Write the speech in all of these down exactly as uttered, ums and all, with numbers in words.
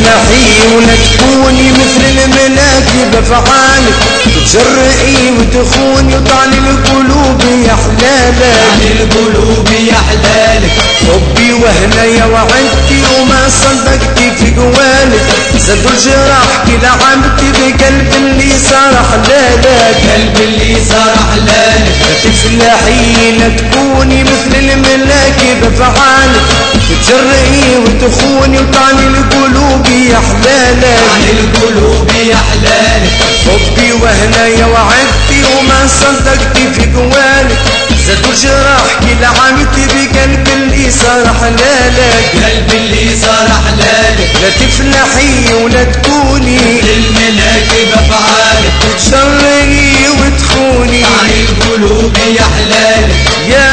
تفلحي ولا تكوني مثل الملاكي بافعالك، تجرئي وتخوني وطعني القلوب يا حلالك، طعني القلوب يا حلالك. حبي وهنايا وعدتي وما صدقتي في قوالك، زادوا الجراح كلا عمتي بقلب اللي صار حلالك، قلب اللي صار حلالك. تفلحي لا تكوني مثل الملاكي بافعالك، تجرئي وتخوني وطعني القلوب يا حلالك، طعني القلوب يا حلالك. حبي وهنايا وعدتي وما صدقتي في قوالك، زادوا الجراح كلا عمتي بقلب اللي صار حلالك، قلب اللي صار حلالك. لا تفلحي ولا تكوني الملاك بافعالك، تجرئي وتخوني طعني القلوب يا حلالك. يا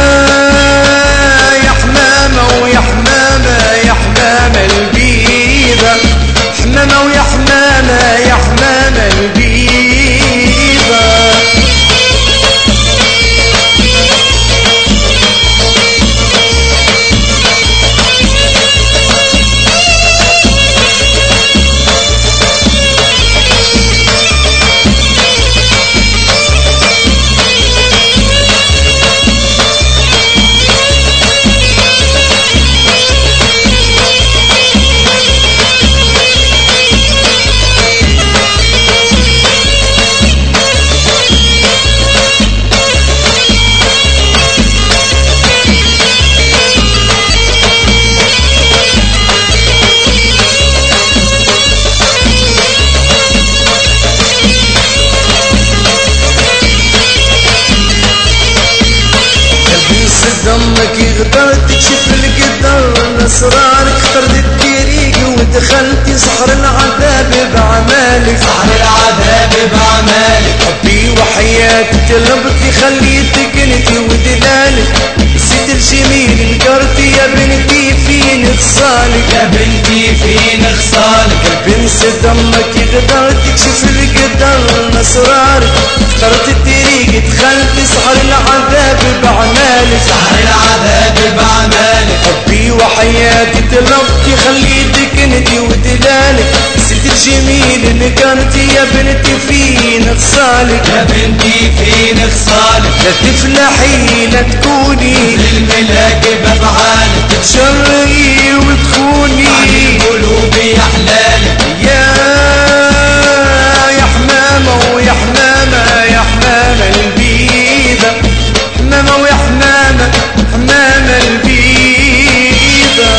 يا حمامة ويا حمامة يا حمامة البيضة، حمامة ويا حمامة يا حمامة البيضة. ضمك يغدر تكشف القدر اسرارك، اخترت الطريق ودخلتي سحر العذاب بعمالك، سحر العذاب بعمالك. حبي وحياتي طلبتي خليتك انتي ودلالك، نسيت الجميل انكرتي يا بنتي فين خصالك، يا بنتي فين خصالك. بنسى دمك يغدر تكشف القدر اسرارك، اخترت الطريق دخلتي سحر العذاب بعمالك، سحر العذاب بعمالك. حبي وحياتي طلبتي خليتك انتي ودلالك، نسيت الجميل اللي كانتي يا بنتي فين خصالك، يا بنتي فين خصالك. لا تفلحي لا تكوني الملاك بافعالك، تجرئي وتخوني طعني القلوب يا حلالك. يا يا حمامة ويا حمامة يا حمامة البيضة، حمامة ويا حمامة حمامة البيضة.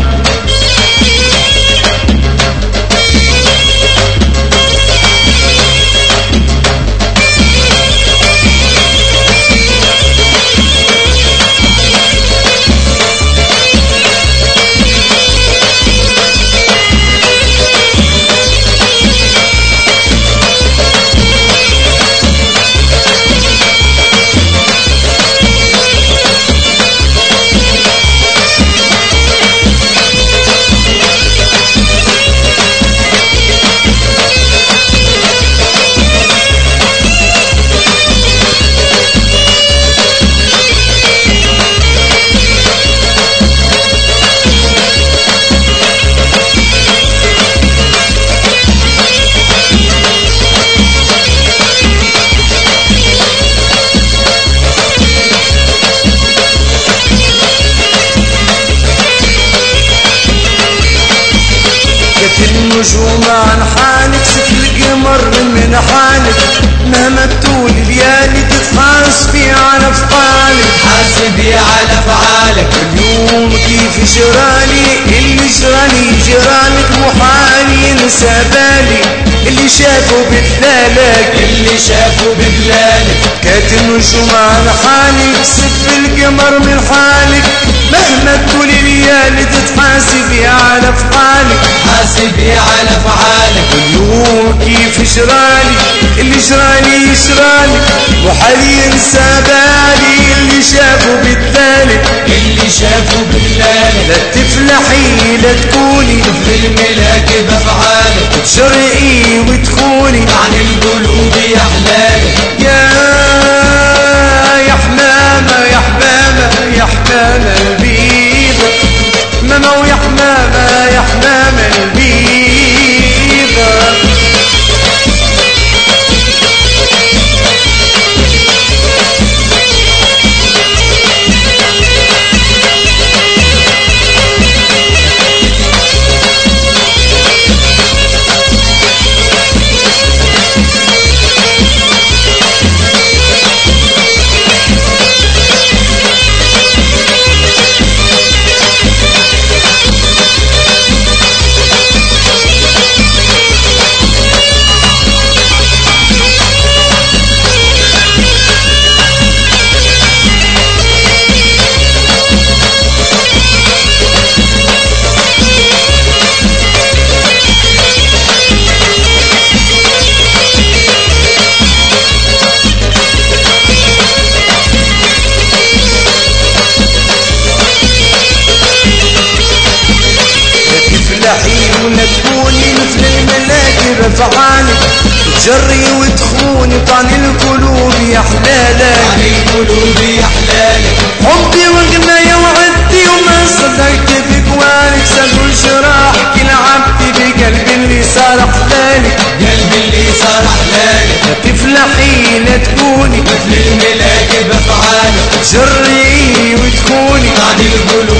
النجوم عن حالك، شوف القمر من حالك، مهما تطول الليالي تتحاسبي على افعالك، حاسبي على افعالك. اليوم كيف جرالي اللي جرالي جرالك، محالي ينسى بالي اللي شافوا بدلالك، اللي شافوا بدلالك. كانت النجوم عن حالك، شوف القمر من حالك، مهما تطول الليالي تتحاسبي على افعالك، حاسبي على افعالك. اليوم كيف جرالي اللي جرالي يجرالي، وحالي ينسى بالي اللي شافوا بدلالك، اللي شافوا بدلالك. لا تفلحي لا تكوني الملاك بافعالك، تجرئي وتخوني طعني القلوب يا حلالك. يا يا حمامة يا حمامة يا حمامة البيضة، حمامة ويا حمامة يا حمامة البيضة. ولا تكوني مثل الملاك بأفعالك تجري وتخوني طعني القلوب يا حلالك طعني القلوب يا حلالك حبي وغنايا وعدتي وما صدقت بقوالك سدوا الجراح كل عبدي بقلبي اللي صار حلالك قلبي اللي صار حلالك تفلحي لا تكوني مثل الملاك بأفعالك تجري وتخوني طعني القلوب